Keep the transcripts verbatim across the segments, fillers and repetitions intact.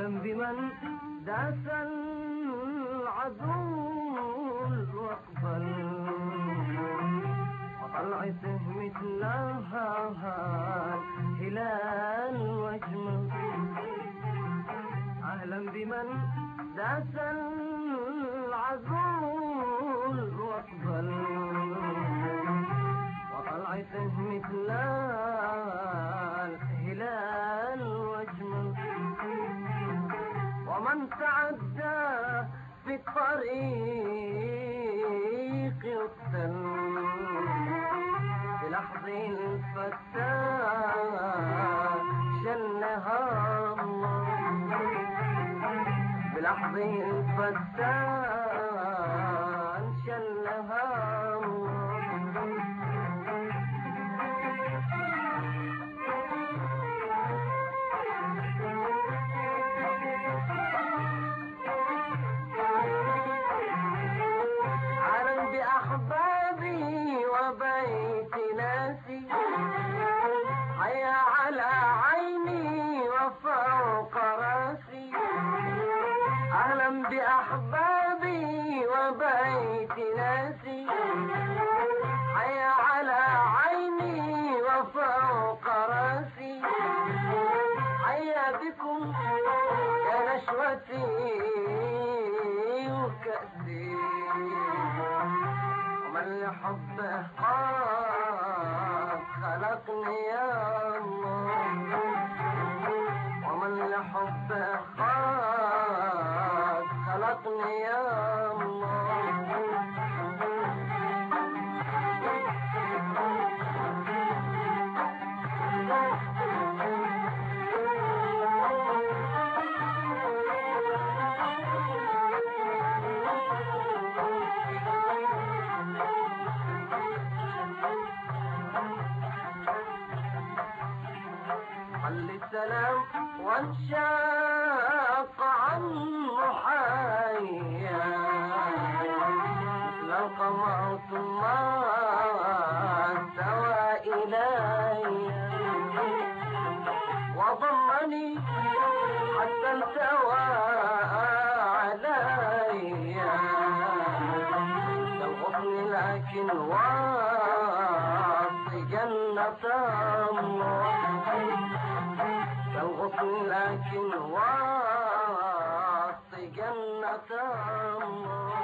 أهلا بمن داس العدو واقبل وطلعته مثلها هلال واجمل. أهلا بمن داس العدو واقبل وطلعته مثلها هلال واجمل. ومن تعدى في الطريق يقتل بلحظ الفتاة شلها الله، بلحظ الفتاة شلها الله. أحبابي وبيت ناسي حيا على عيني وفوق راسي. أهلا بأحبابي وبيت ناسي حيا على عيني وفوق راسي. حيا بكم يا نشوتي وكأسي، ومن لحبه قد خلقني يا الله، ومن لحبه قد خلقني يا الله. خلي السلام وانشاق عنه حيا مثل القمر ثم سوى إلي وضمني حتى التوى علي. يلغفني لكن وسط جنة الله، يلغفني لكن وسط جنة الله.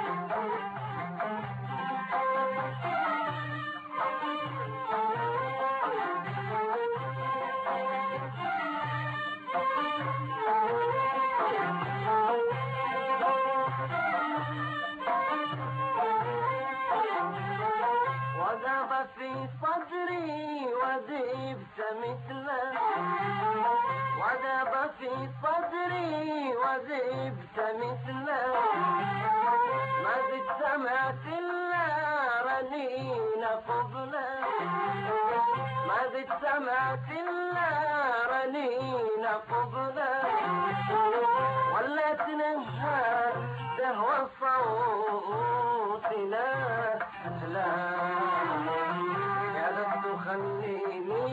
وذاب في صدري وذبت مثله، وذاب في صدري وذبت مثله. ما زد سمعت إلا رنين قبله، ما زد سمعت إلا رنين قبله. ولات نهار تهوى الصوت لا لا يا لم تخليني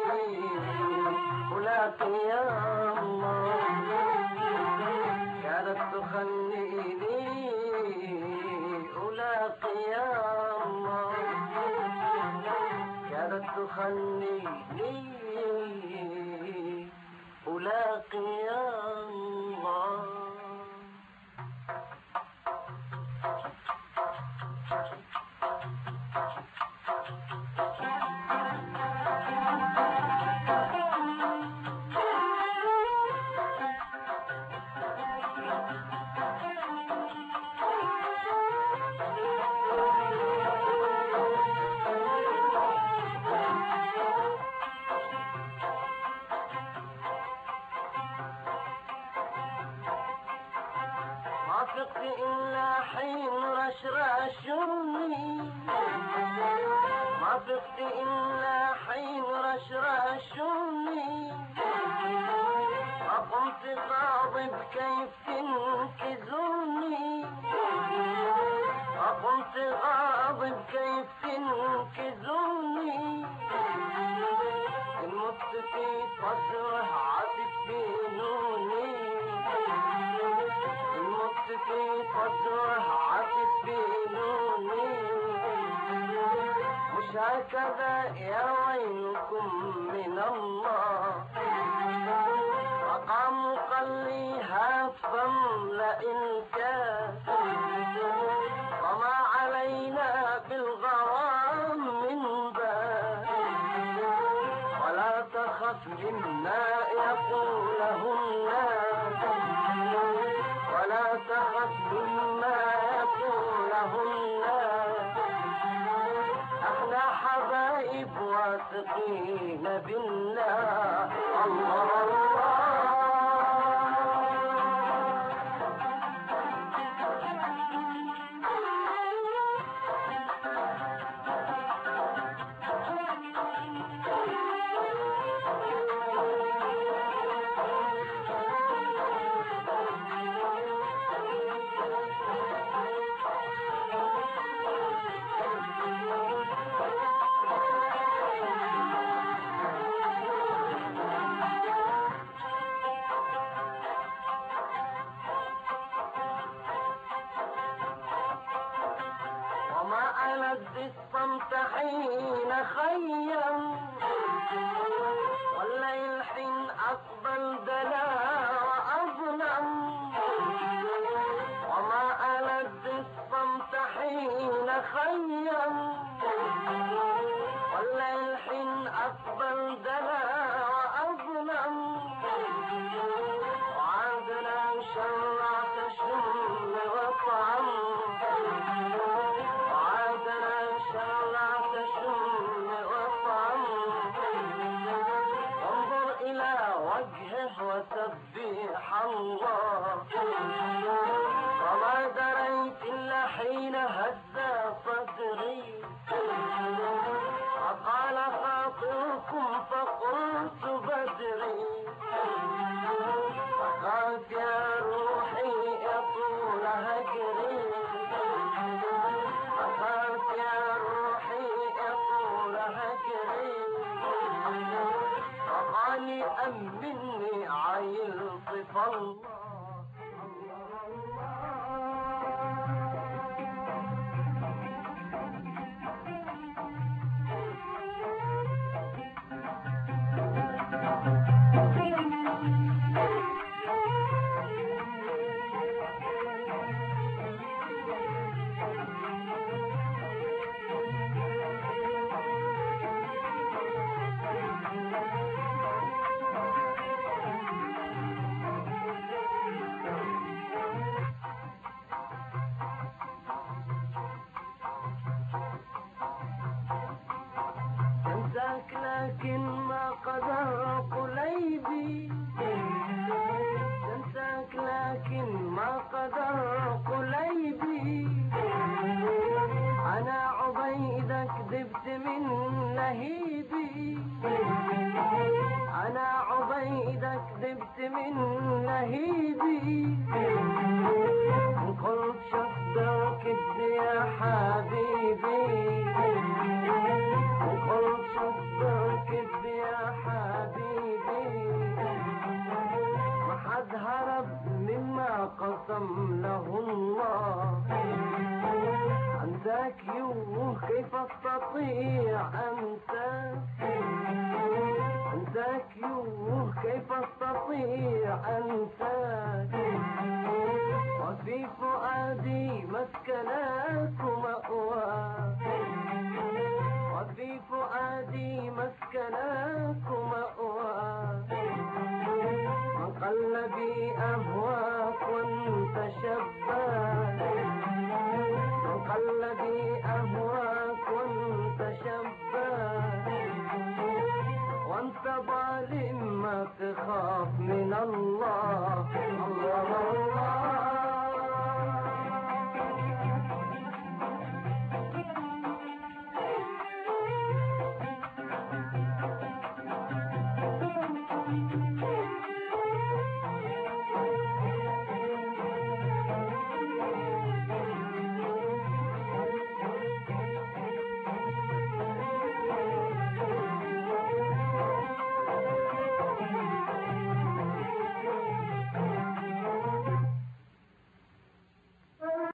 ألاقي يا الله، يا لم تخليني ألاقي يا الله، يا لم تخليني ألاقي يا الله. ما فقت إلا حين رشرشني، ما فقت إلا حين رشرشني. وقمت غاضب كيف تنكزوني، وقمت غاضب كيف تنكزوني. إن مت في صدره عاتب في نوني، في صدره عطف في نوني مش هكذا يا ويلكم من الله مقام قليها فاملأ الكاس وما علينا بالغرام من باب ولا تخف مما يقوله الناس ولا تخف مما يقوله الناس احنا حبايب واثقين بالله الله الله الصمت حين خيم والليل حين أقبل دنا وأظلم وما ألد الصمت حين خيم والليل حين أقبل دنا وأظلم وعادنا شرعت شم وطعم وسبح الله وما دريت إلا حين هز صدري وقال خاطركم فقلت بدري وقالت يا روحي يطول هجري وقالت يا روحي يطول هجري وقالي أمني عيل طفل لكن ما قدر قليبي تنساك لكن ما قدر قليبي أنا عبيدة كذبت من لهيبي أنا عبيدة كذبت من لهيبي قلت شفتك يا حبيبي قلت شفتك يا حبيبي ما حد هرب مما قسم له الله أنساك يوه كيف استطيع أنساك أنساك يوه كيف استطيع أنساك وفي فؤادي مسكنات ومأواك وفي فؤادي مسكنات ومأواك من قل بي أهواك وانت شباك من قل بي أهواك وانت شباك وانت ظالم ما تخاف من الله الله الله